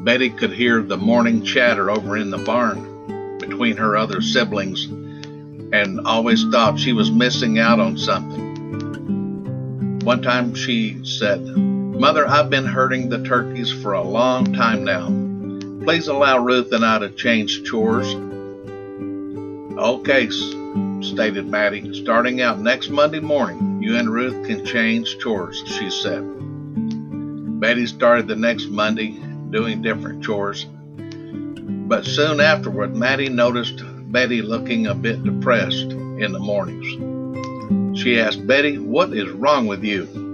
Betty could hear the morning chatter over in the barn between her other siblings and always thought she was missing out on something. One time she said, "Mother, I've been herding the turkeys for a long time now. Please allow Ruth and I to change chores." "Okay," stated Maddie. "Starting out next Monday morning, you and Ruth can change chores," she said. Betty started the next Monday doing different chores, but soon afterward, Maddie noticed Betty looking a bit depressed in the mornings. She asked, "Betty, what is wrong with you?"